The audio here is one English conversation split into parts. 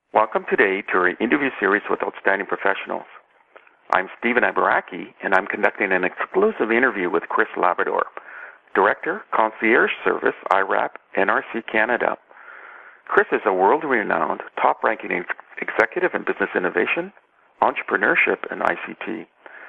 Welcome today to our interview series with outstanding professionals. I'm Stephen Ibaraki, and I'm conducting an exclusive interview with Chris Labrador, Director, Concierge Service, IRAP, NRC Canada. Chris is a world-renowned, top-ranking executive in business innovation, entrepreneurship, and ICT.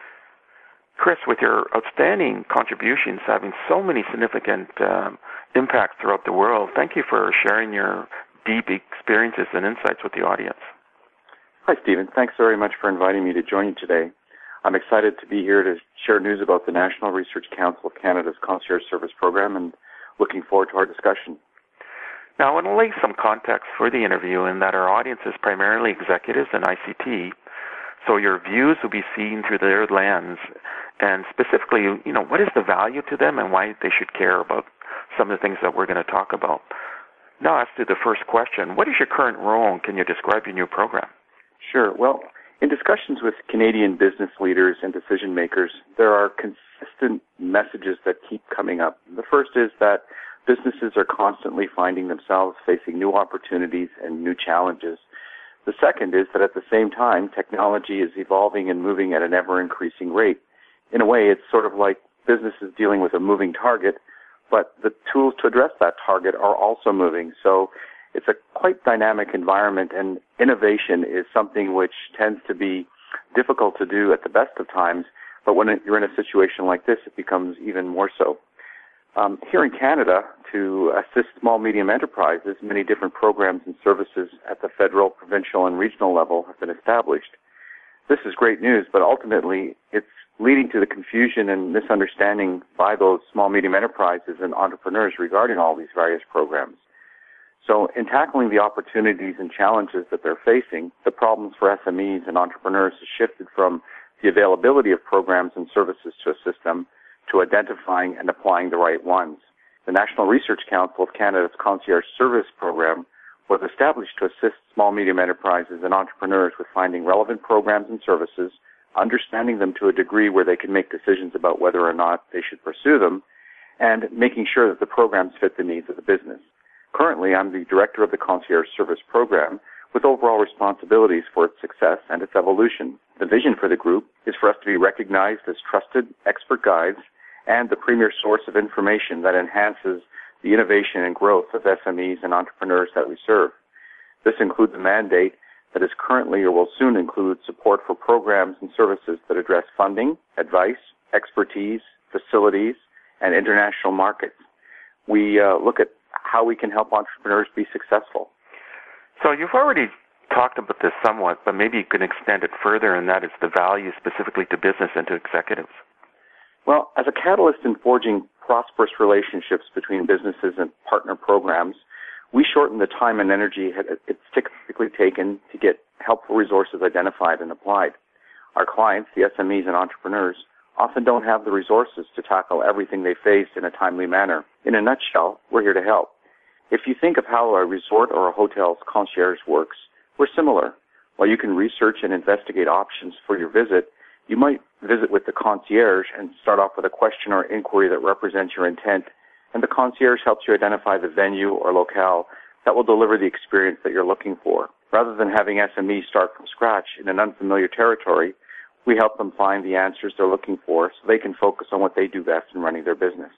Chris, with your outstanding contributions having so many significant impacts throughout the world, thank you for sharing your deep experiences and insights with the audience. Hi, Stephen. Thanks very much for inviting me to join you today. I'm excited to be here to share news about the National Research Council of Canada's Concierge Service Program and looking forward to our discussion. Now, I want to lay some context for the interview in that our audience is primarily executives in ICT, so your views will be seen through their lens, and specifically, what is the value to them and why they should care about some of the things that we're going to talk about. Now, as to the first question, what is your current role, and can you describe your new program? Sure. Well, in discussions with Canadian business leaders and decision makers, there are consistent messages that keep coming up. The first is that businesses are constantly finding themselves facing new opportunities and new challenges. The second is that at the same time, technology is evolving and moving at an ever-increasing rate. In a way, it's sort of like businesses dealing with a moving target, but the tools to address that target are also moving. So it's a quite dynamic environment, and innovation is something which tends to be difficult to do at the best of times, but when you're in a situation like this, it becomes even more so. Here in Canada, to assist small, medium enterprises, many different programs and services at the federal, provincial, and regional level have been established. This is great news, but ultimately it's leading to the confusion and misunderstanding by those small, medium enterprises and entrepreneurs regarding all these various programs. So in tackling the opportunities and challenges that they're facing, the problems for SMEs and entrepreneurs has shifted from the availability of programs and services to assist them to identifying and applying the right ones. The National Research Council of Canada's Concierge Service Program was established to assist small, medium enterprises and entrepreneurs with finding relevant programs and services, understanding them to a degree where they can make decisions about whether or not they should pursue them, and making sure that the programs fit the needs of the business. Currently, I'm the Director of the Concierge Service Program with overall responsibilities for its success and its evolution. The vision for the group is for us to be recognized as trusted expert guides and the premier source of information that enhances the innovation and growth of SMEs and entrepreneurs that we serve. This includes a mandate that is currently or will soon include support for programs and services that address funding, advice, expertise, facilities, and international markets. We look at how we can help entrepreneurs be successful. So you've already talked about this somewhat, but maybe you can extend it further, and that is the value specifically to business and to executives. Well, as a catalyst in forging prosperous relationships between businesses and partner programs, we shorten the time and energy it's typically taken to get helpful resources identified and applied. Our clients, the SMEs and entrepreneurs, often don't have the resources to tackle everything they face in a timely manner. In a nutshell, we're here to help. If you think of how a resort or a hotel's concierge works, we're similar. While you can research and investigate options for your visit, you might visit with the concierge and start off with a question or inquiry that represents your intent, and the concierge helps you identify the venue or locale that will deliver the experience that you're looking for. Rather than having SMEs start from scratch in an unfamiliar territory, we help them find the answers they're looking for so they can focus on what they do best in running their business.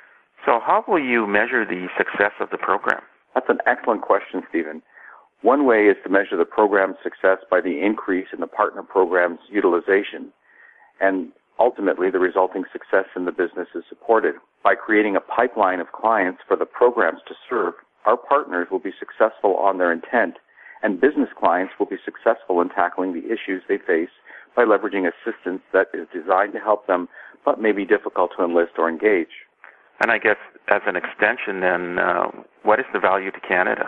So how will you measure the success of the program? That's an excellent question, Stephen. One way is to measure the program's success by the increase in the partner program's utilization, and ultimately the resulting success in the business is supported. By creating a pipeline of clients for the programs to serve, our partners will be successful on their intent, and business clients will be successful in tackling the issues they face by leveraging assistance that is designed to help them, but may be difficult to enlist or engage. And I guess as an extension then, what is the value to Canada?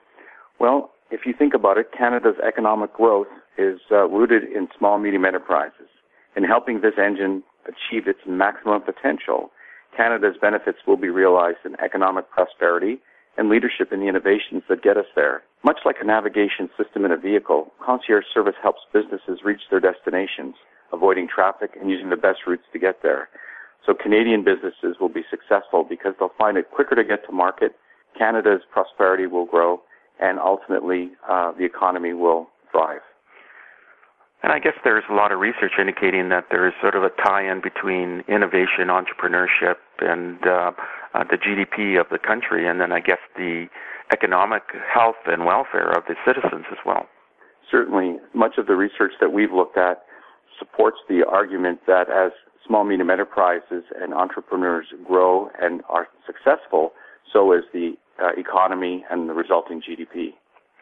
Well, if you think about it, Canada's economic growth is rooted in small, medium enterprises. In helping this engine achieve its maximum potential, Canada's benefits will be realized in economic prosperity and leadership in the innovations that get us there. Much like a navigation system in a vehicle, concierge service helps businesses reach their destinations, avoiding traffic and using the best routes to get there. So Canadian businesses will be successful because they'll find it quicker to get to market, Canada's prosperity will grow, and ultimately the economy will thrive. And I guess there's a lot of research indicating that there is sort of a tie-in between innovation, entrepreneurship, and the GDP of the country, and then I guess the economic health and welfare of the citizens as well. Certainly, much of the research that we've looked at supports the argument that as small, medium enterprises and entrepreneurs grow and are successful, so is the economy and the resulting GDP.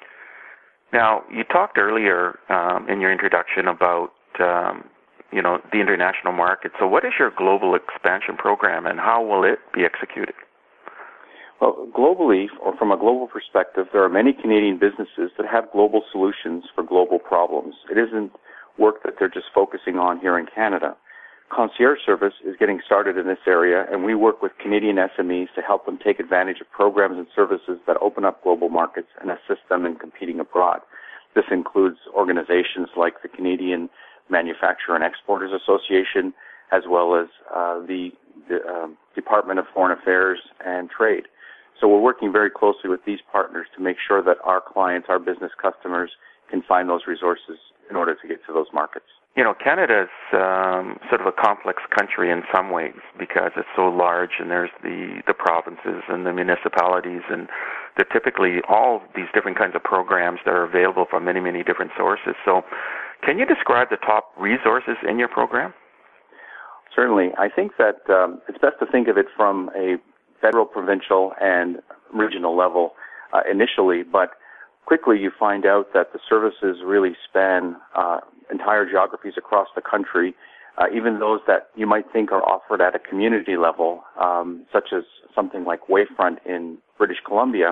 Now, you talked earlier in your introduction about, the international market. So what is your global expansion program, and how will it be executed? Well, globally, or from a global perspective, there are many Canadian businesses that have global solutions for global problems. It isn't work that they're just focusing on here in Canada. Concierge Service is getting started in this area, and we work with Canadian SMEs to help them take advantage of programs and services that open up global markets and assist them in competing abroad. This includes organizations like the Canadian Manufacturer and Exporters Association, as well as the Department of Foreign Affairs and Trade. So we're working very closely with these partners to make sure that our clients, our business customers, can find those resources in order to get to those markets. Canada is sort of a complex country in some ways because it's so large, and there's the provinces and the municipalities, and they're typically all these different kinds of programs that are available from many, many different sources. So can you describe the top resources in your program? Certainly. I think that it's best to think of it from a federal, provincial, and regional level initially, but quickly you find out that the services really span entire geographies across the country, even those that you might think are offered at a community level, such as something like Wavefront in British Columbia,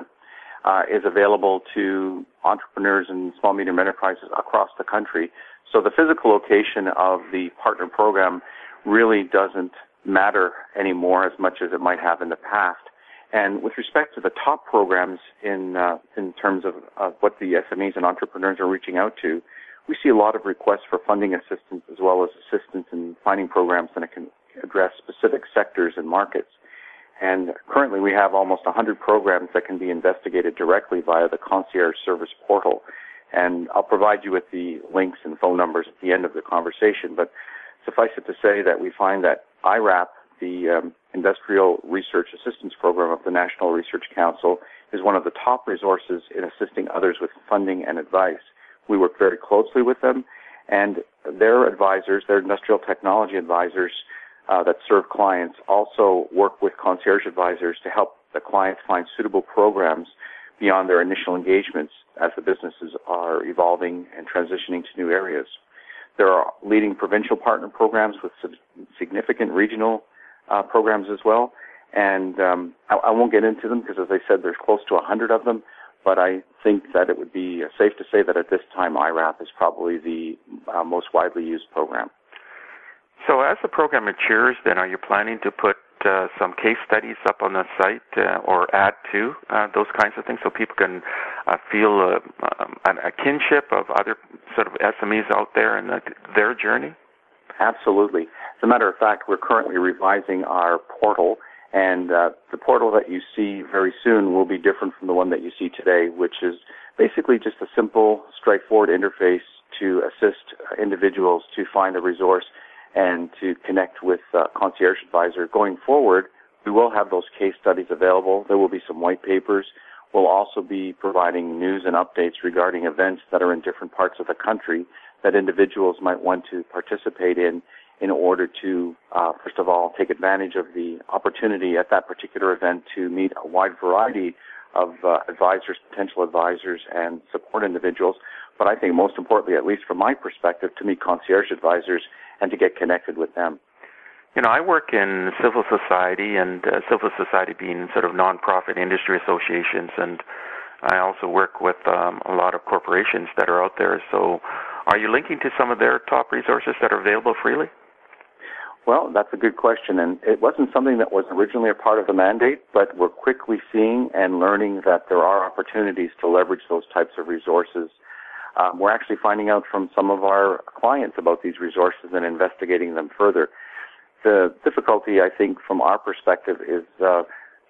is available to entrepreneurs and small, medium enterprises across the country. So the physical location of the partner program really doesn't matter anymore as much as it might have in the past. And with respect to the top programs in terms of what the SMEs and entrepreneurs are reaching out to, we see a lot of requests for funding assistance as well as assistance in finding programs that can address specific sectors and markets. And currently we have almost 100 programs that can be investigated directly via the Concierge Service portal. And I'll provide you with the links and phone numbers at the end of the conversation. But suffice it to say that we find that IRAP, the Industrial Research Assistance Program of the National Research Council, is one of the top resources in assisting others with funding and advice. We work very closely with them, and their advisors, their industrial technology advisors that serve clients, also work with concierge advisors to help the clients find suitable programs beyond their initial engagements as the businesses are evolving and transitioning to new areas. There are leading provincial partner programs with significant regional programs as well, and I won't get into them because, as I said, there's close to 100 of them, but I think that it would be safe to say that at this time IRAP is probably the most widely used program. So as the program matures, then are you planning to put some case studies up on the site or add to those kinds of things so people can feel a kinship of other sort of SMEs out there and their journey? Absolutely. As a matter of fact, we're currently revising our portal, and the portal that you see very soon will be different from the one that you see today, which is basically just a simple, straightforward interface to assist individuals to find a resource and to connect with concierge advisor. Going forward, we will have those case studies available. There will be some white papers. We'll also be providing news and updates regarding events that are in different parts of the country that individuals might want to participate in order to, first of all, take advantage of the opportunity at that particular event to meet a wide variety of advisors, potential advisors, and support individuals. But I think most importantly, at least from my perspective, to meet concierge advisors and to get connected with them. You know, I work in civil society, and civil society being sort of nonprofit industry associations, and I also work with a lot of corporations that are out there. So are you linking to some of their top resources that are available freely? Well, that's a good question, and it wasn't something that was originally a part of the mandate, but we're quickly seeing and learning that there are opportunities to leverage those types of resources. We're actually finding out from some of our clients about these resources and investigating them further. The difficulty, I think, from our perspective is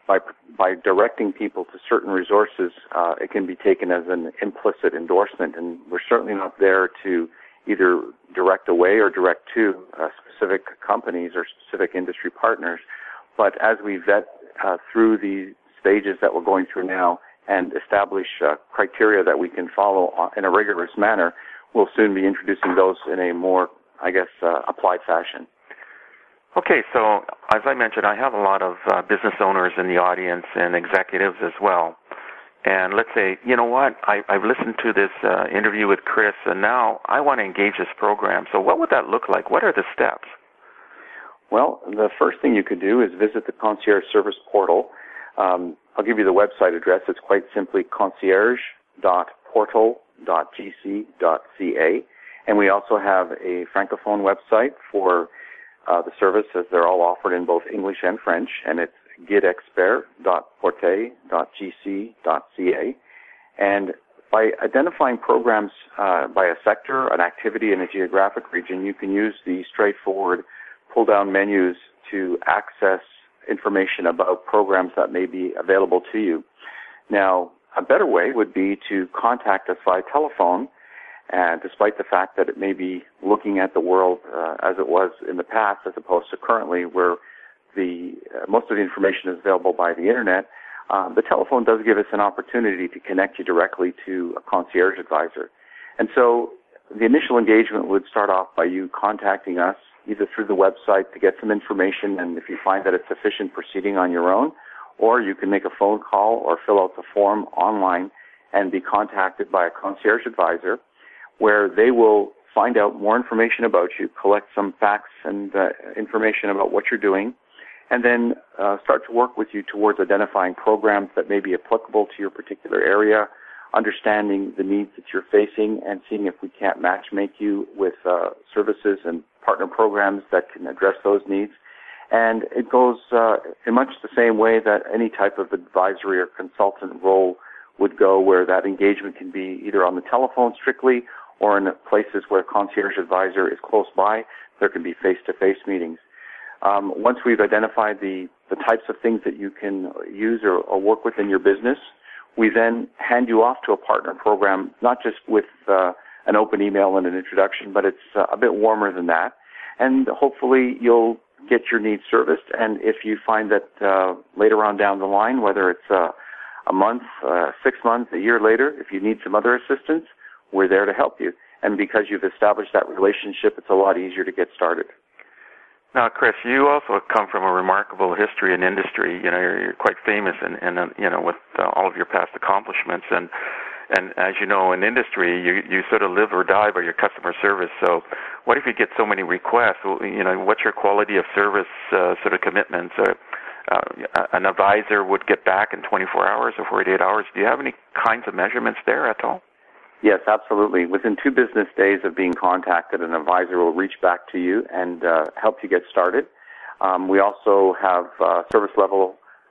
by directing people to certain resources, it can be taken as an implicit endorsement, and we're certainly not there to either direct away or direct to specific companies or specific industry partners. But as we vet through the stages that we're going through now and establish criteria that we can follow in a rigorous manner, we'll soon be introducing those in a more, applied fashion. Okay, so as I mentioned, I have a lot of business owners in the audience and executives as well. And let's say, you know what, I've listened to this interview with Chris, and now I want to engage this program. So what would that look like? What are the steps? Well, the first thing you could do is visit the Concierge Service Portal. I'll give you the website address. It's quite simply concierge.portal.gc.ca. And we also have a francophone website for the service, as they're all offered in both English and French, and it's guidexpert.porte.gc.ca. And by identifying programs by a sector, an activity, and a geographic region, you can use the straightforward pull-down menus to access information about programs that may be available to you. Now, a better way would be to contact us via telephone, and despite the fact that it may be looking at the world as it was in the past as opposed to currently where most of the information is available by the internet, the telephone does give us an opportunity to connect you directly to a concierge advisor. And so the initial engagement would start off by you contacting us either through the website to get some information, and if you find that it's sufficient, proceeding on your own, or you can make a phone call or fill out the form online and be contacted by a concierge advisor, where they will find out more information about you, collect some facts and information about what you're doing, and then start to work with you towards identifying programs that may be applicable to your particular area, understanding the needs that you're facing, and seeing if we can't match-make you with services and partner programs that can address those needs. And it goes in much the same way that any type of advisory or consultant role would go, where that engagement can be either on the telephone strictly or in places where a concierge advisor is close by. There can be face-to-face meetings. Once we've identified the types of things that you can use or work with in your business, we then hand you off to a partner program, not just with an open email and an introduction, but it's a bit warmer than that. And hopefully you'll get your needs serviced. And if you find that later on down the line, whether it's a month, 6 months, a year later, if you need some other assistance, we're there to help you. And because you've established that relationship, it's a lot easier to get started. Now, Chris, you also come from a remarkable history in industry. You know, you're quite famous in with all of your past accomplishments. And as you know, in industry, you sort of live or die by your customer service. So what if you get so many requests? Well, what's your quality of service sort of commitments? An advisor would get back in 24 hours or 48 hours. Do you have any kinds of measurements there at all? Yes, absolutely. Within 2 business days of being contacted, an advisor will reach back to you and help you get started. We also have service level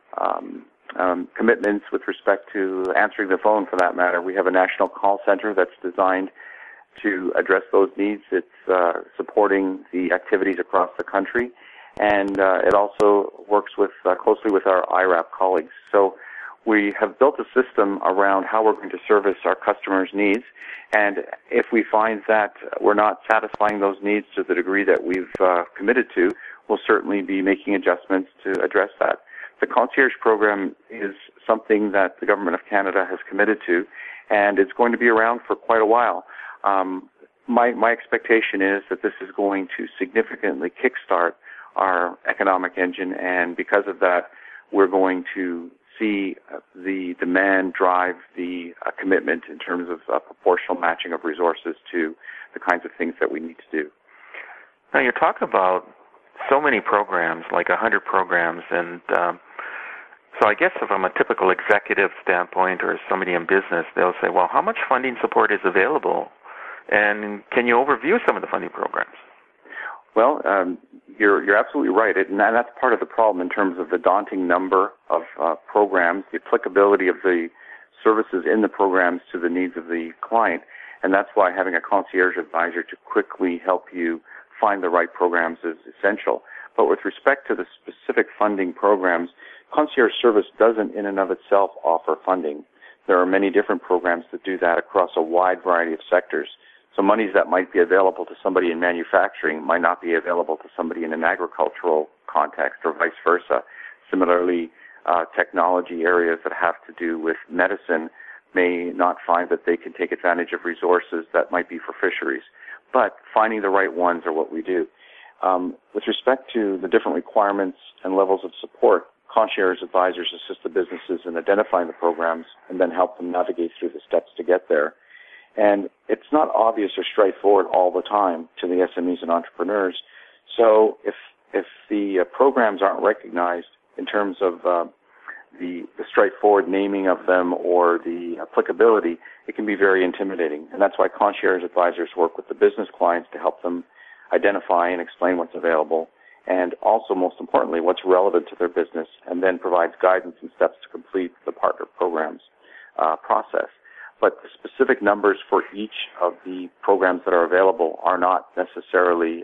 commitments with respect to answering the phone, for that matter. We have a national call center that's designed to address those needs. It's supporting the activities across the country, and it also works closely with our IRAP colleagues. So we have built a system around how we're going to service our customers' needs, and if we find that we're not satisfying those needs to the degree that we've committed to, we'll certainly be making adjustments to address that. The concierge program is something that the Government of Canada has committed to, and it's going to be around for quite a while. My expectation is that this is going to significantly kickstart our economic engine, and because of that, we're going to see the demand drive the commitment in terms of proportional matching of resources to the kinds of things that we need to do. Now, you're talking about so many programs, like 100 programs, and so I guess from a typical executive standpoint or somebody in business, they'll say, well, how much funding support is available? And can you overview some of the funding programs? Well, you're absolutely right, and that's part of the problem in terms of the daunting number of programs, the applicability of the services in the programs to the needs of the client, and that's why having a concierge advisor to quickly help you find the right programs is essential. But with respect to the specific funding programs, Concierge service doesn't in and of itself offer funding. There are many different programs that do that across a wide variety of sectors. So monies that might be available to somebody in manufacturing might not be available to somebody in an agricultural context or vice versa. Similarly, technology areas that have to do with medicine may not find that they can take advantage of resources that might be for fisheries. But finding the right ones are what we do. With respect to the different requirements and levels of support, concierge advisors assist the businesses in identifying the programs and then help them navigate through the steps to get there. And it's not obvious or straightforward all the time to the SMEs and entrepreneurs. So if the programs aren't recognized in terms of the straightforward naming of them or the applicability, it can be very intimidating. And that's why concierge advisors work with the business clients to help them identify and explain what's available, and also, most importantly, what's relevant to their business, and then provides guidance and steps to complete the partner programs process. But the specific numbers for each of the programs that are available are not necessarily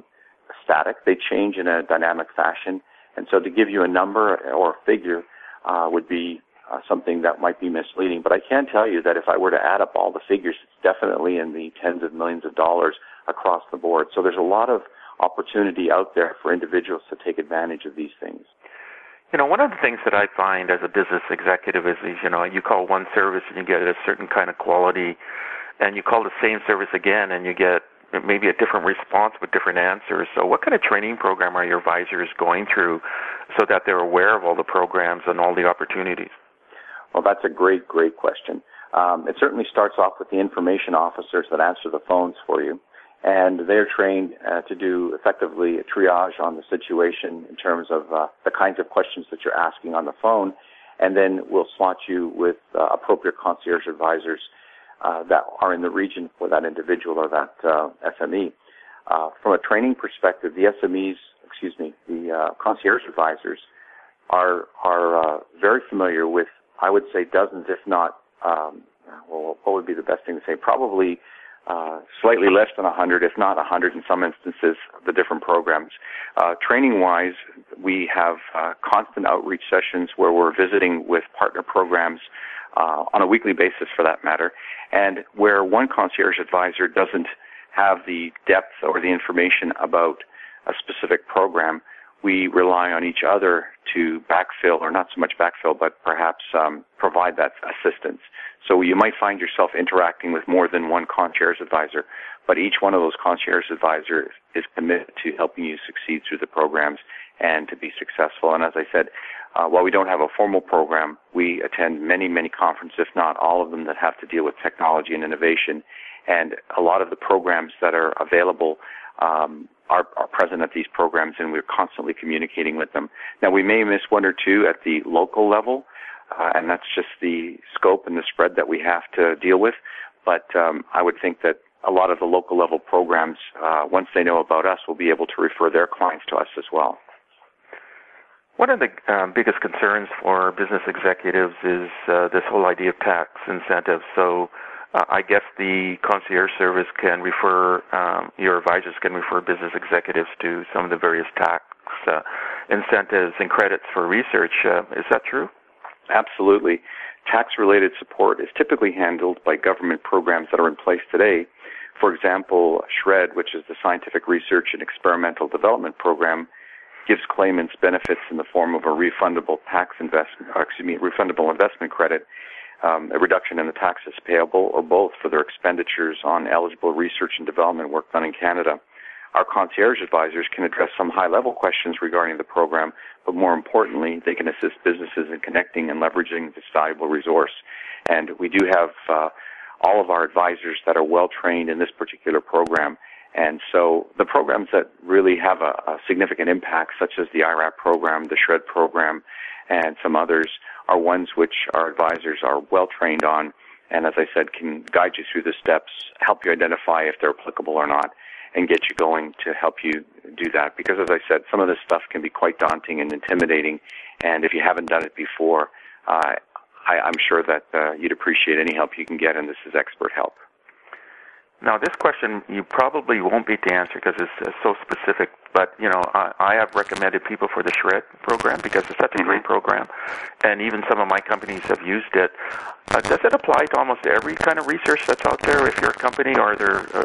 static. They change in a dynamic fashion. And so to give you a number or a figure would be something that might be misleading. But I can tell you that if I were to add up all the figures, it's definitely in the tens of millions of dollars across the board. So there's a lot of opportunity out there for individuals to take advantage of these things. You know, one of the things that I find as a business executive is, you know, you call one service and you get a certain kind of quality, and you call the same service again and you get maybe a different response with different answers. So what kind of training program are your advisors going through so that they're aware of all the programs and all the opportunities? Well, that's a great question. It certainly starts off with the information officers that answer the phones for you. And they're trained to do effectively a triage on the situation in terms of the kinds of questions that you're asking on the phone, and then we'll slot you with appropriate concierge advisors that are in the region for that individual or that SME. From a training perspective, the concierge advisors are very familiar with, I would say, dozens, if not, what would be the best thing to say? Probably slightly less than 100, if not 100 in some instances, of the different programs. Training-wise, we have constant outreach sessions where we're visiting with partner programs on a weekly basis, for that matter, and where one concierge advisor doesn't have the depth or the information about a specific program, we rely on each other to backfill, or not so much backfill, but perhaps provide that assistance. So you might find yourself interacting with more than one concierge advisor, but each one of those concierge advisors is committed to helping you succeed through the programs and to be successful. And as I said, while we don't have a formal program, we attend many, many conferences, if not all of them, that have to deal with technology and innovation. And a lot of the programs that are available are present at these programs, and we're constantly communicating with them. Now, we may miss one or two at the local level, and that's just the scope and the spread that we have to deal with. But I would think that a lot of the local level programs, once they know about us, will be able to refer their clients to us as well. One of the biggest concerns for business executives is this whole idea of tax incentives. So I guess the concierge service can refer, your advisors can refer business executives to some of the various tax incentives and credits for research. Is that true? Absolutely. Tax-related support is typically handled by government programs that are in place today. For example, SHRED, which is the Scientific Research and Experimental Development Program, gives claimants benefits in the form of a refundable refundable investment credit, a reduction in the taxes payable, or both for their expenditures on eligible research and development work done in Canada. Our concierge advisors can address some high-level questions regarding the program, but more importantly, they can assist businesses in connecting and leveraging this valuable resource. And we do have all of our advisors that are well-trained in this particular program. And so the programs that really have a significant impact, such as the IRAP program, the SHRED program, and some others, are ones which our advisors are well-trained on, and as I said, can guide you through the steps, help you identify if they're applicable or not, and get you going to help you do that. Because as I said, some of this stuff can be quite daunting and intimidating, and if you haven't done it before, I'm sure that you'd appreciate any help you can get, and this is expert help. Now, this question you probably won't be able to answer because it's so specific, but, I have recommended people for the SHRED program because it's such a great program, and even some of my companies have used it. Does it apply to almost every kind of research that's out there if you're a company, or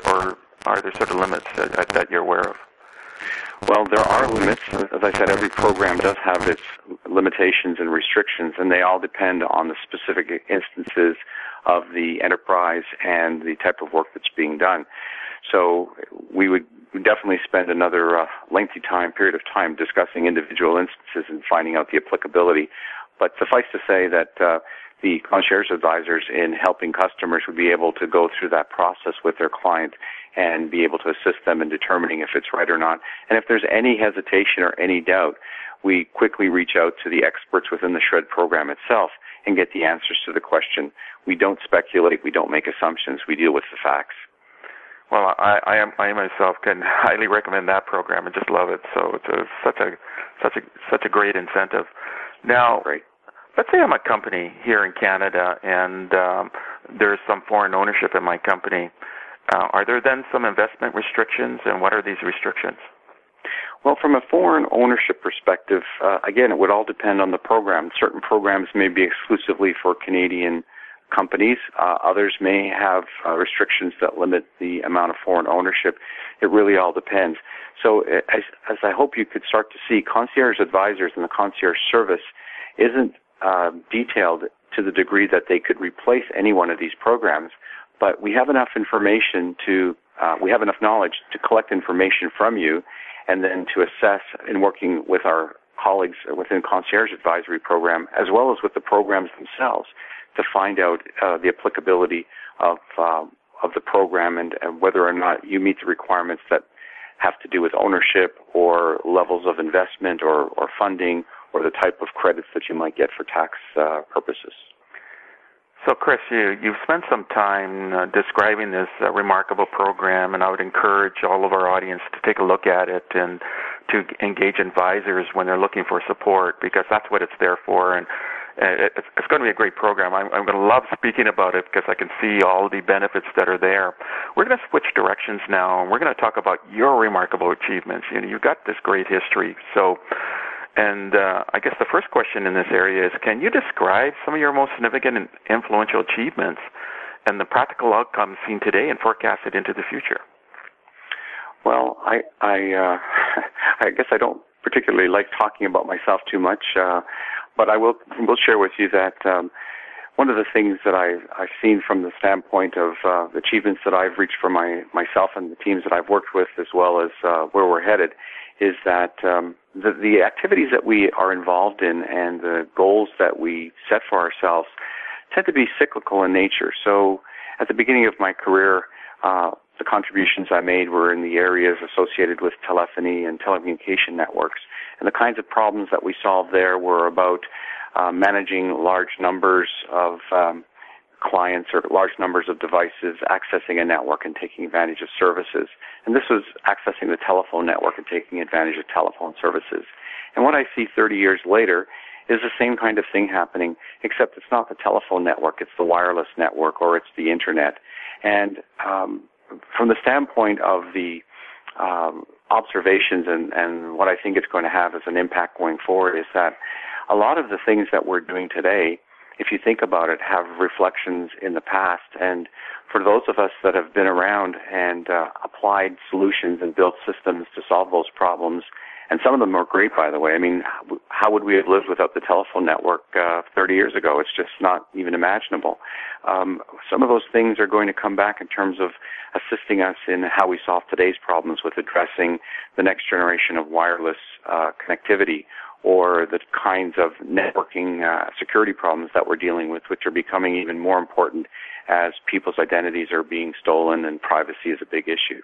are there sort of limits that you're aware of? Well, there are limits. As I said, every program does have its limitations and restrictions, and they all depend on the specific instances of the enterprise and the type of work that's being done. So we would definitely spend another lengthy period of time discussing individual instances and finding out the applicability. But suffice to say that the concierge advisors in helping customers would be able to go through that process with their client and be able to assist them in determining if it's right or not. And if there's any hesitation or any doubt, we quickly reach out to the experts within the SHRED program itself and get the answers to the question. We don't speculate. We don't make assumptions. We deal with the facts. Well, I myself can highly recommend that program and just love it. So it's such a great incentive. Now, great. Let's say I'm a company here in Canada and there's some foreign ownership in my company. Are there then some investment restrictions, and what are these restrictions? Well, from a foreign ownership perspective, again, it would all depend on the program. Certain programs may be exclusively for Canadian companies. Others may have restrictions that limit the amount of foreign ownership. It really all depends. So as I hope you could start to see, concierge advisors and the concierge service isn't detailed to the degree that they could replace any one of these programs, but we have enough information we have enough knowledge to collect information from you and then to assess in working with our colleagues within Concierge Advisory Program as well as with the programs themselves to find out the applicability of the program and whether or not you meet the requirements that have to do with ownership or levels of investment or funding or the type of credits that you might get for tax purposes. So, Chris, you've spent some time describing this remarkable program, and I would encourage all of our audience to take a look at it and to engage advisors when they're looking for support, because that's what it's there for. And it's going to be a great program. I'm going to love speaking about it because I can see all the benefits that are there. We're going to switch directions now, and we're going to talk about your remarkable achievements. You've got this great history. And I guess the first question in this area is, can you describe some of your most significant and influential achievements and the practical outcomes seen today and forecasted into the future? Well, I guess I don't particularly like talking about myself too much, but I will share with you that one of the things that I've seen from the standpoint of the achievements that I've reached for myself and the teams that I've worked with, as well as where we're headed, is that the activities that we are involved in and the goals that we set for ourselves tend to be cyclical in nature. So at the beginning of my career, the contributions I made were in the areas associated with telephony and telecommunication networks. And the kinds of problems that we solved there were about managing large numbers of clients or large numbers of devices accessing a network and taking advantage of services. And this was accessing the telephone network and taking advantage of telephone services. And what I see 30 years later is the same kind of thing happening, except it's not the telephone network, it's the wireless network or it's the internet. And from the standpoint of the observations and what I think it's going to have as an impact going forward is that a lot of the things that we're doing today, if you think about it, have reflections in the past. And for those of us that have been around and applied solutions and built systems to solve those problems, and some of them are great, by the way. I mean, how would we have lived without the telephone network 30 years ago? It's just not even imaginable. Some of those things are going to come back in terms of assisting us in how we solve today's problems with addressing the next generation of wireless connectivity or the kinds of networking security problems that we're dealing with, which are becoming even more important as people's identities are being stolen and privacy is a big issue.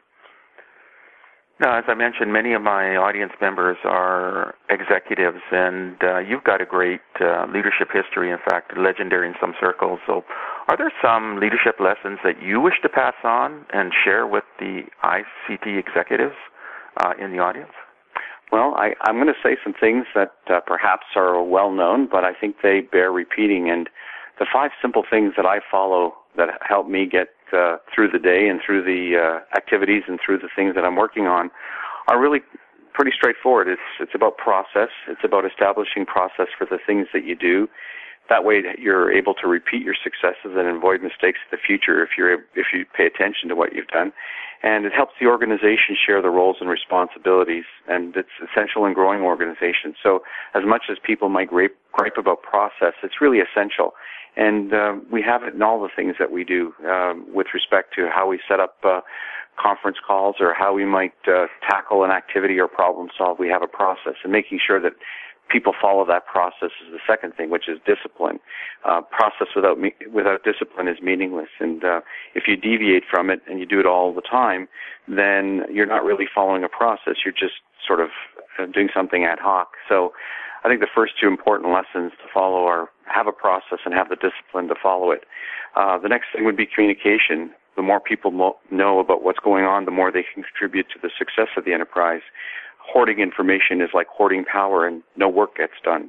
Now, as I mentioned, many of my audience members are executives, and you've got a great leadership history, in fact, legendary in some circles. So are there some leadership lessons that you wish to pass on and share with the ICT executives in the audience? Well, I'm going to say some things that perhaps are well known, but I think they bear repeating. And the 5 simple things that I follow that help me get through the day and through the activities and through the things that I'm working on are really pretty straightforward. It's about process. It's about establishing process for the things that you do. That way you're able to repeat your successes and avoid mistakes in the future if you pay attention to what you've done. And it helps the organization share the roles and responsibilities, and it's essential in growing organizations. So as much as people might gripe about process, it's really essential. And we have it in all the things that we do with respect to how we set up conference calls or how we might tackle an activity or problem solve. We have a process, and making sure that people follow that process is the second thing, which is discipline. Process without discipline is meaningless, and if you deviate from it and you do it all the time, then you're not really following a process. You're just sort of doing something ad hoc. So I think the first 2 important lessons to follow are have a process and have the discipline to follow it. The next thing would be communication. The more people know about what's going on, the more they can contribute to the success of the enterprise. Hoarding information is like hoarding power, and no work gets done.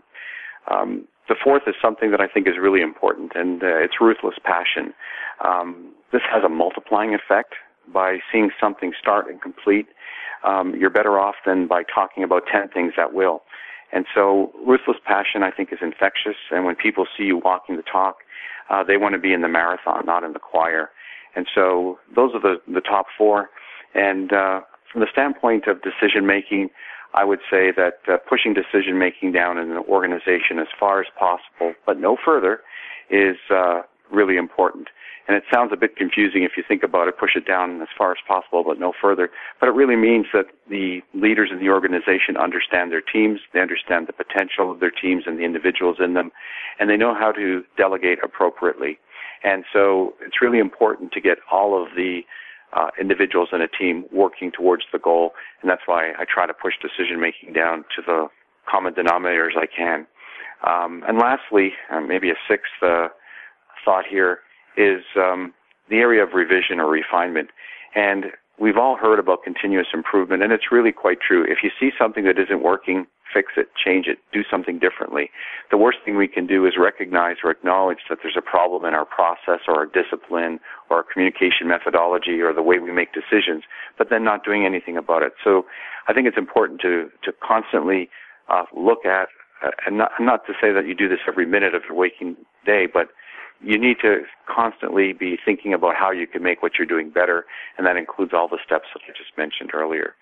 The fourth is something that I think is really important, and it's ruthless passion. This has a multiplying effect. By seeing something start and complete, you're better off than by talking about 10 things that will. And so ruthless passion, I think, is infectious, and when people see you walking the talk, they want to be in the marathon, not in the choir. And so those are the top 4. And from the standpoint of decision-making, I would say that pushing decision-making down in an organization as far as possible, but no further, is really important. And it sounds a bit confusing if you think about it, push it down as far as possible, but no further. But it really means that the leaders in the organization understand their teams, they understand the potential of their teams and the individuals in them, and they know how to delegate appropriately. And so it's really important to get all of the individuals in a team working towards the goal, and that's why I try to push decision-making down to the common denominator as I can. And lastly, maybe a 6th thought here, is the area of revision or refinement. And we've all heard about continuous improvement, and it's really quite true. If you see something that isn't working, fix it, change it, do something differently. The worst thing we can do is recognize or acknowledge that there's a problem in our process or our discipline or our communication methodology or the way we make decisions, but then not doing anything about it. So I think it's important to constantly look at, and not to say that you do this every minute of your waking day, but you need to constantly be thinking about how you can make what you're doing better, and that includes all the steps that I just mentioned earlier.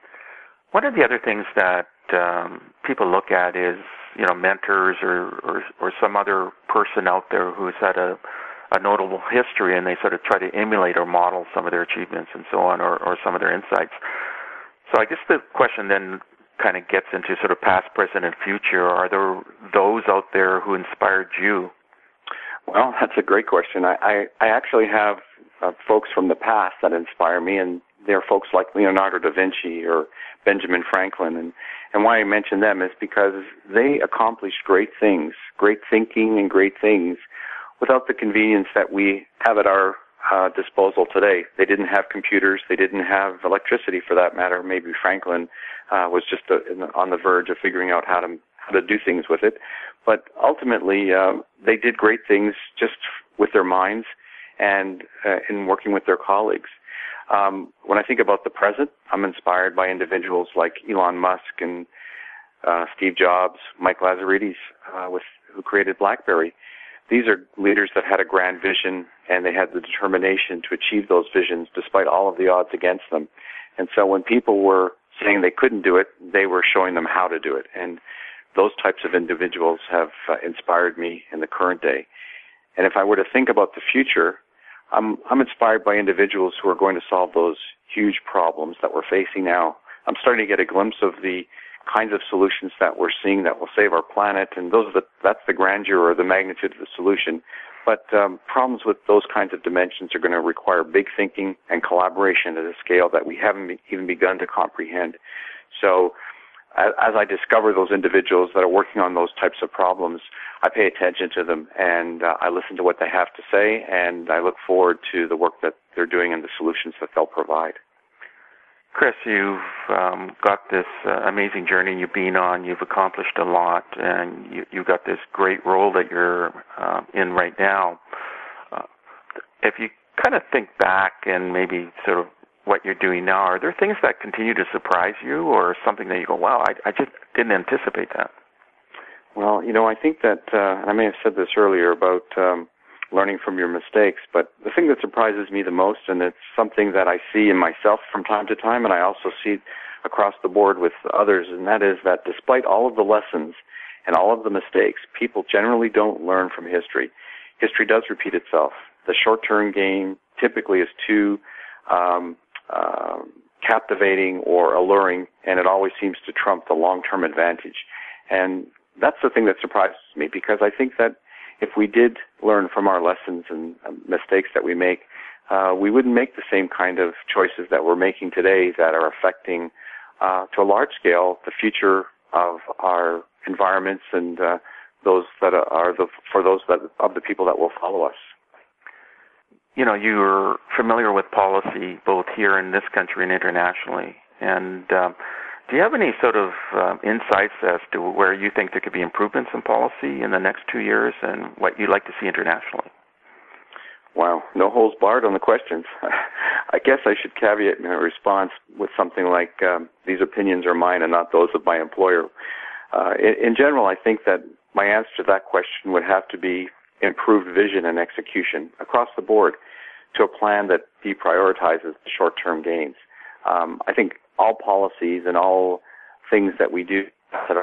One of the other things that people look at is, mentors or some other person out there who's had a notable history, and they sort of try to emulate or model some of their achievements and so on, or some of their insights. So I guess the question then kind of gets into sort of past, present, and future. Are there those out there who inspired you? Well, that's a great question. I actually have folks from the past that inspire me, and they're folks like Leonardo da Vinci or Benjamin Franklin. And why I mention them is because they accomplished great things, great thinking and great things without the convenience that we have at our disposal today. They didn't have computers. They didn't have electricity, for that matter. Maybe Franklin was just on the verge of figuring out how to do things with it. But ultimately, they did great things just with their minds and in working with their colleagues. When I think about the present, I'm inspired by individuals like Elon Musk and Steve Jobs, Mike Lazaridis, who created BlackBerry. These are leaders that had a grand vision, and they had the determination to achieve those visions despite all of the odds against them. And so when people were saying they couldn't do it, they were showing them how to do it. And those types of individuals have inspired me in the current day. And if I were to think about the future, I'm inspired by individuals who are going to solve those huge problems that we're facing now. I'm starting to get a glimpse of the kinds of solutions that we're seeing that will save our planet, and that's the grandeur or the magnitude of the solution. But problems with those kinds of dimensions are going to require big thinking and collaboration at a scale that we haven't even begun to comprehend. So as I discover those individuals that are working on those types of problems, I pay attention to them, and I listen to what they have to say, and I look forward to the work that they're doing and the solutions that they'll provide. Chris, you've got this amazing journey you've been on. You've accomplished a lot, and you've got this great role that you're in right now. If you kind of think back and maybe sort of what you're doing now, are there things that continue to surprise you, or something that you go, wow, I just didn't anticipate that? Well, I think that, and I may have said this earlier about learning from your mistakes, but the thing that surprises me the most, and it's something that I see in myself from time to time, and I also see across the board with others, and that is that despite all of the lessons and all of the mistakes, people generally don't learn from history. History does repeat itself. The short-term game typically is too captivating or alluring, and it always seems to trump the long-term advantage. And that's the thing that surprises me, because I think that if we did learn from our lessons and mistakes that we make, we wouldn't make the same kind of choices that we're making today that are affecting, to a large scale, the future of our environments and those that are of the people that will follow us. You're familiar with policy both here in this country and internationally, and do you have any sort of insights as to where you think there could be improvements in policy in the next 2 years and what you'd like to see internationally? Wow, no holds barred on the questions. I guess I should caveat my response with something like, these opinions are mine and not those of my employer. In general, I think that my answer to that question would have to be improved vision and execution across the board to a plan that deprioritizes short-term gains. I think all policies and all things that we do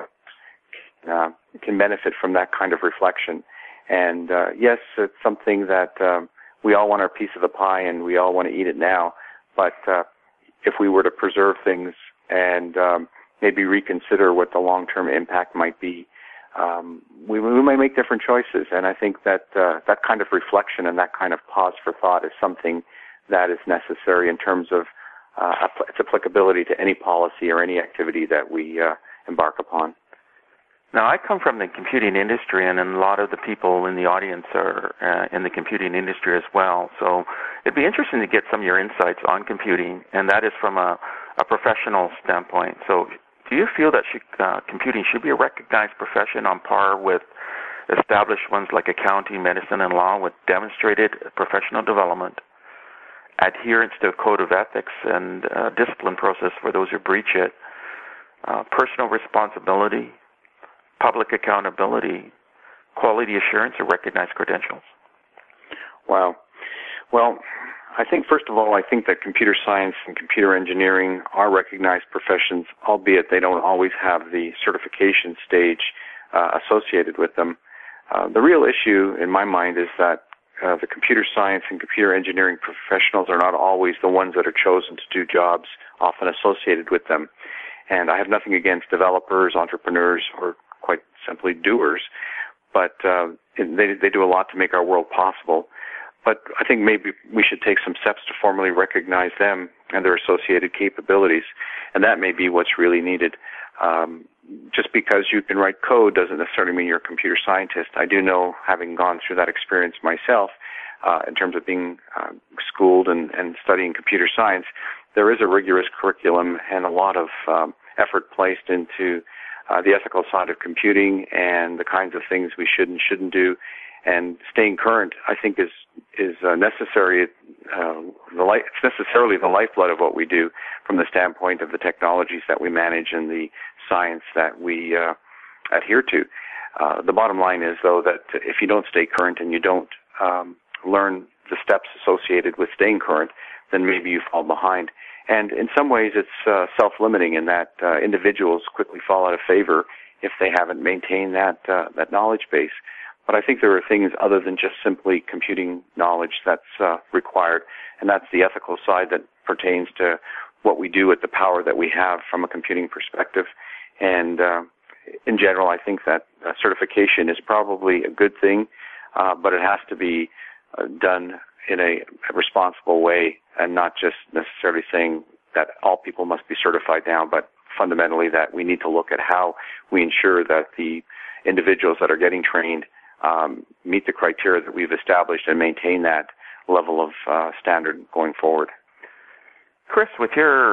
can benefit from that kind of reflection. And yes, it's something that we all want our piece of the pie and we all want to eat it now. But if we were to preserve things and maybe reconsider what the long-term impact might be, we may make different choices. And I think that that kind of reflection and that kind of pause for thought is something that is necessary in terms of its applicability to any policy or any activity that we embark upon. Now, I come from the computing industry, and a lot of the people in the audience are in the computing industry as well. So it'd be interesting to get some of your insights on computing, and that is from a professional standpoint. So do you feel that computing should be a recognized profession on par with established ones like accounting, medicine, and law, with demonstrated professional development, adherence to a code of ethics and discipline process for those who breach it, personal responsibility, public accountability, quality assurance, or recognized credentials? Wow. Well, I think, first of all, I think that computer science and computer engineering are recognized professions, albeit they don't always have the certification stage associated with them. The real issue, in my mind, is that the computer science and computer engineering professionals are not always the ones that are chosen to do jobs often associated with them. And I have nothing against developers, entrepreneurs, or quite simply doers, but they do a lot to make our world possible. But I think maybe we should take some steps to formally recognize them and their associated capabilities, and that may be what's really needed. Just because you can write code doesn't necessarily mean you're a computer scientist. I do know, having gone through that experience myself, in terms of being schooled and studying computer science, there is a rigorous curriculum and a lot of effort placed into the ethical side of computing and the kinds of things we should and shouldn't do. And staying current, I think, is necessary. It's necessarily the lifeblood of what we do, from the standpoint of the technologies that we manage and the science that we adhere to. The bottom line is, though, that if you don't stay current and you don't learn the steps associated with staying current, then maybe you fall behind. And in some ways, it's self-limiting in that individuals quickly fall out of favor if they haven't maintained that knowledge base. But I think there are things other than just simply computing knowledge that's required, and that's the ethical side that pertains to what we do with the power that we have from a computing perspective. And in general, I think that certification is probably a good thing, but it has to be done in a responsible way, and not just necessarily saying that all people must be certified now, but fundamentally that we need to look at how we ensure that the individuals that are getting trained meet the criteria that we've established and maintain that level of standard going forward. Chris, with your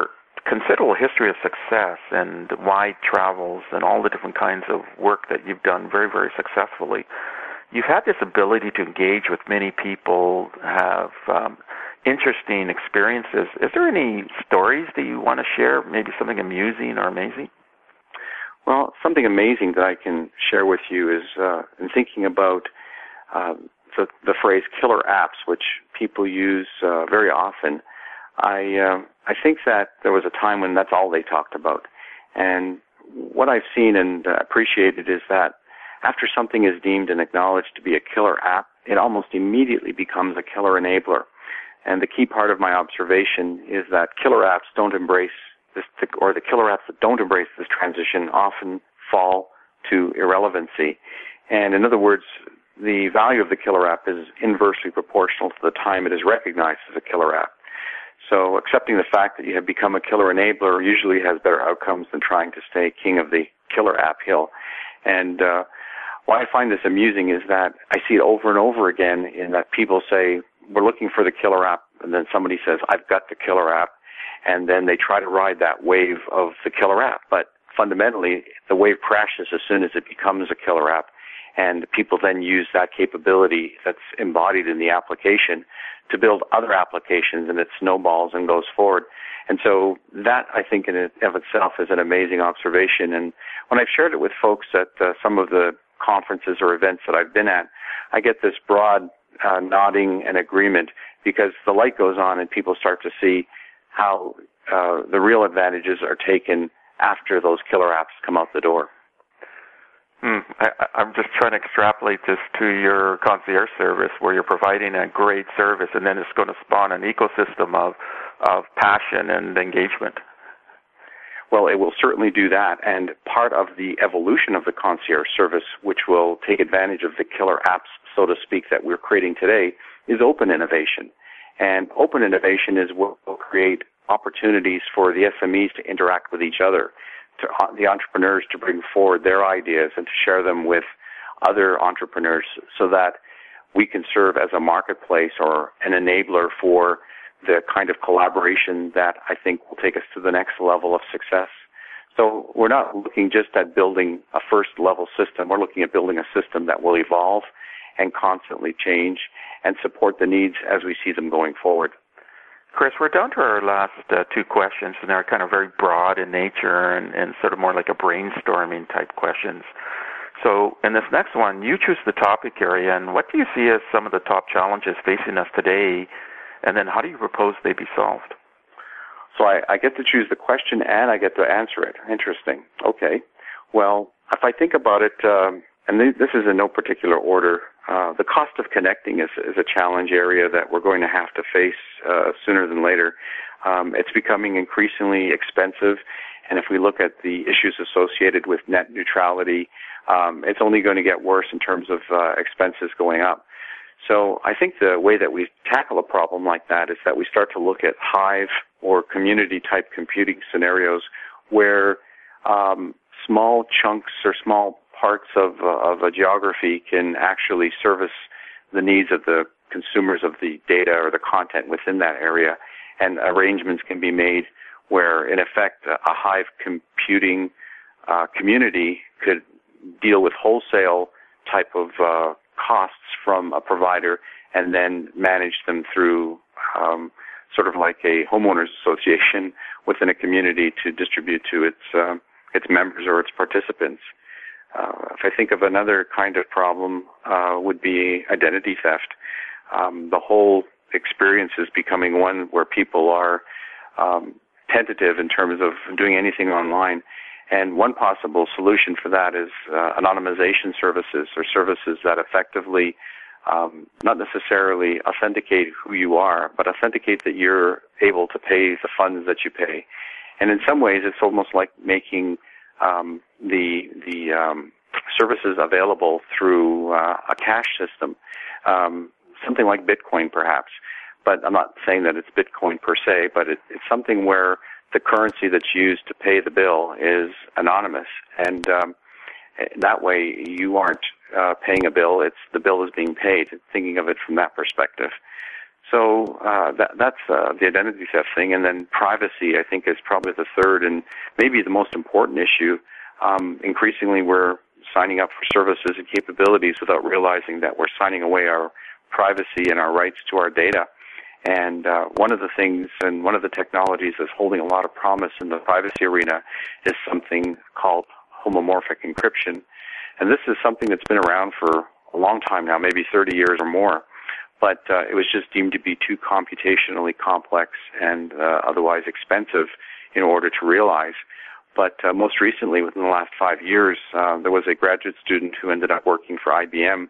considerable history of success and wide travels and all the different kinds of work that you've done very, very successfully. You've had this ability to engage with many people, have interesting experiences. Is there any stories that you want to share, maybe something amusing or amazing? Well, something amazing that I can share with you is in thinking about the phrase killer apps, which people use very often. I think that there was a time when that's all they talked about. And what I've seen and appreciated is that after something is deemed and acknowledged to be a killer app, it almost immediately becomes a killer enabler. And the key part of my observation is that killer apps don't embrace this, or the killer apps that don't embrace this transition often fall to irrelevancy. And in other words, the value of the killer app is inversely proportional to the time it is recognized as a killer app. So accepting the fact that you have become a killer enabler usually has better outcomes than trying to stay king of the killer app hill. And why I find this amusing is that I see it over and over again in that people say, we're looking for the killer app, and then somebody says, I've got the killer app, and then they try to ride that wave of the killer app. But fundamentally, the wave crashes as soon as it becomes a killer app, and people then use that capability that's embodied in the application to build other applications, and it snowballs and goes forward. And so that, I think, in and of itself is an amazing observation. And when I've shared it with folks at some of the conferences or events that I've been at, I get this broad nodding and agreement, because the light goes on and people start to see how the real advantages are taken after those killer apps come out the door. I'm just trying to extrapolate this to your concierge service, where you're providing a great service, and then it's going to spawn an ecosystem of passion and engagement. Well, it will certainly do that, and part of the evolution of the concierge service, which will take advantage of the killer apps, so to speak, that we're creating today, is open innovation. And open innovation is what will create opportunities for the SMEs to interact with each other, to the entrepreneurs to bring forward their ideas and to share them with other entrepreneurs, so that we can serve as a marketplace or an enabler for the kind of collaboration that I think will take us to the next level of success. So we're not looking just at building a first-level system. We're looking at building a system that will evolve and constantly change and support the needs as we see them going forward. Chris, we're down to our last two questions, and they're kind of very broad in nature and sort of more like a brainstorming type questions. So in this next one, you choose the topic area, and what do you see as some of the top challenges facing us today, and then how do you propose they be solved? So I get to choose the question and I get to answer it. Interesting. Okay. Well, if I think about it, and this is in no particular order, the cost of connecting is a challenge area that we're going to have to face sooner than later. It's becoming increasingly expensive, and if we look at the issues associated with net neutrality, it's only going to get worse in terms of expenses going up. So I think the way that we tackle a problem like that is that we start to look at hive or community-type computing scenarios where small chunks or small parts of a geography can actually service the needs of the consumers of the data or the content within that area, and arrangements can be made where, in effect, a hive computing community could deal with wholesale type of costs from a provider and then manage them through sort of like a homeowners association within a community to distribute to its members or its participants. If I think of another kind of problem, would be identity theft. The whole experience is becoming one where people are tentative in terms of doing anything online. And one possible solution for that is anonymization services, or services that effectively not necessarily authenticate who you are, but authenticate that you're able to pay the funds that you pay. And in some ways, it's almost like making the services available through a cash system, something like Bitcoin perhaps. But I'm not saying that it's Bitcoin per se, but it's something where the currency that's used to pay the bill is anonymous, and that way you aren't paying a bill, the bill is being paid, thinking of it from that perspective. So that's the identity theft thing. And then privacy, I think, is probably the third and maybe the most important issue. Increasingly, we're signing up for services and capabilities without realizing that we're signing away our privacy and our rights to our data. And one of the things and one of the technologies that's holding a lot of promise in the privacy arena is something called homomorphic encryption. And this is something that's been around for a long time now, maybe 30 years or more. But it was just deemed to be too computationally complex and otherwise expensive in order to realize. But most recently, within the last 5 years, there was a graduate student who ended up working for IBM,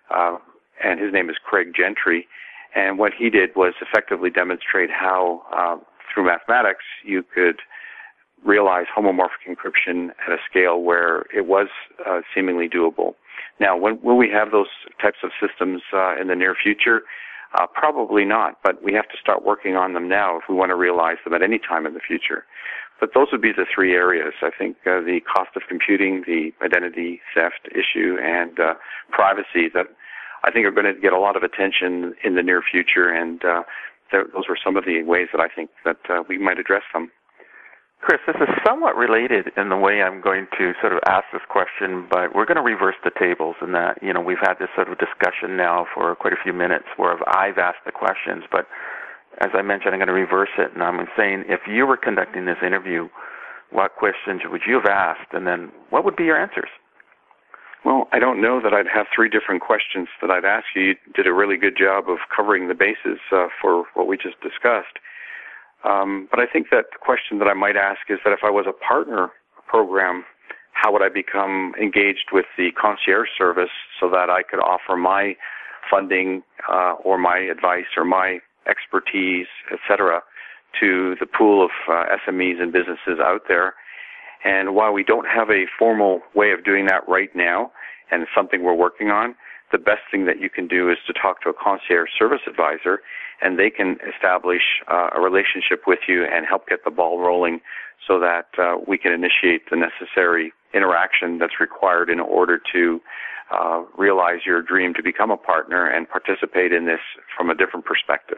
and his name is Craig Gentry. And what he did was effectively demonstrate how, through mathematics, you could realize homomorphic encryption at a scale where it was seemingly doable. Now, will we have those types of systems in the near future? Probably not, but we have to start working on them now if we want to realize them at any time in the future. But those would be the three areas. I think the cost of computing, the identity theft issue, and privacy that I think are going to get a lot of attention in the near future, and those were some of the ways that I think that we might address them. Chris, this is somewhat related in the way I'm going to sort of ask this question, but we're going to reverse the tables in that, we've had this sort of discussion now for quite a few minutes where I've asked the questions, but as I mentioned, I'm going to reverse it, and I'm saying if you were conducting this interview, what questions would you have asked, and then what would be your answers? Well, I don't know that I'd have three different questions that I'd ask you. You did a really good job of covering the bases for what we just discussed. But I think that the question that I might ask is that if I was a partner program, how would I become engaged with the concierge service so that I could offer my funding or my advice or my expertise, et cetera, to the pool of SMEs and businesses out there. And while we don't have a formal way of doing that right now, and it's something we're working on, the best thing that you can do is to talk to a concierge service advisor, and they can establish a relationship with you and help get the ball rolling so that we can initiate the necessary interaction that's required in order to realize your dream to become a partner and participate in this from a different perspective.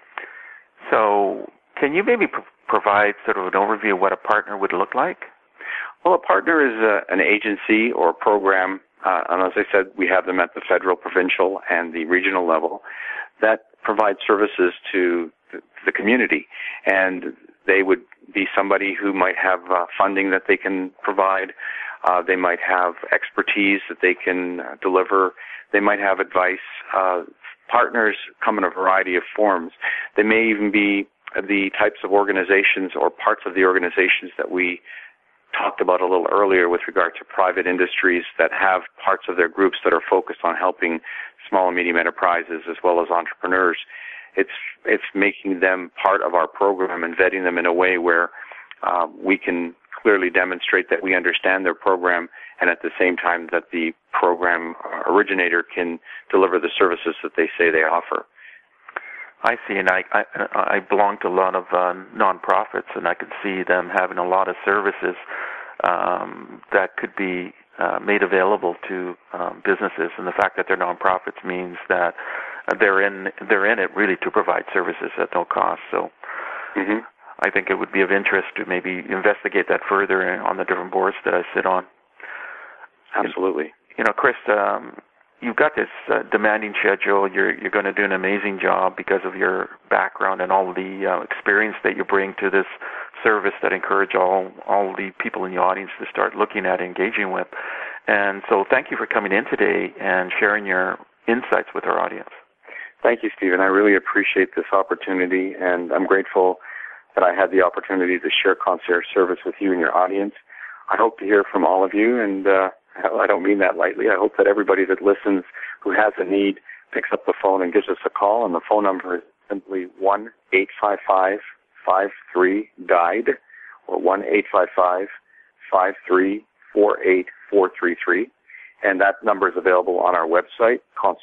So can you maybe provide sort of an overview of what a partner would look like? Well, a partner is an agency or a program, and as I said, we have them at the federal, provincial, and the regional level, that provide services to the community. And they would be somebody who might have funding that they can provide. They might have expertise that they can deliver. They might have advice. Partners come in a variety of forms. They may even be the types of organizations or parts of the organizations that we talked about a little earlier with regard to private industries that have parts of their groups that are focused on helping small and medium enterprises as well as entrepreneurs. It's making them part of our program and vetting them in a way where we can clearly demonstrate that we understand their program and at the same time that the program originator can deliver the services that they say they offer. I see, and I belong to a lot of nonprofits, and I could see them having a lot of services that could be made available to businesses, and the fact that they're nonprofits means that they're in it really to provide services at no cost. So I think it would be of interest to maybe investigate that further on the different boards that I sit on. Absolutely. Chris, you've got this demanding schedule. You're going to do an amazing job because of your background and all the experience that you bring to this service that encourage all the people in the audience to start looking at engaging with. And so thank you for coming in today and sharing your insights with our audience. Thank you, Stephen. I really appreciate this opportunity, and I'm grateful that I had the opportunity to share concierge service with you and your audience. I hope to hear from all of you, and I don't mean that lightly. I hope that everybody that listens who has a need picks up the phone and gives us a call, and the phone number is simply 1-855-53-GUIDE or 1-855-5348-433, and that number is available on our website,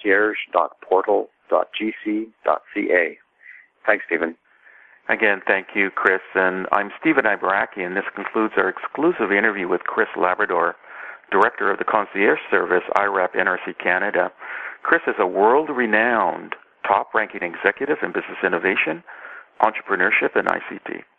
concierge.portal.gc.ca. Thanks, Stephen. Again, thank you, Chris. And I'm Stephen Ibaraki, and this concludes our exclusive interview with Chris Labrador, Director of the Concierge Service, IRAP NRC Canada. Chris is a world-renowned top-ranking executive in business innovation, entrepreneurship, and ICT.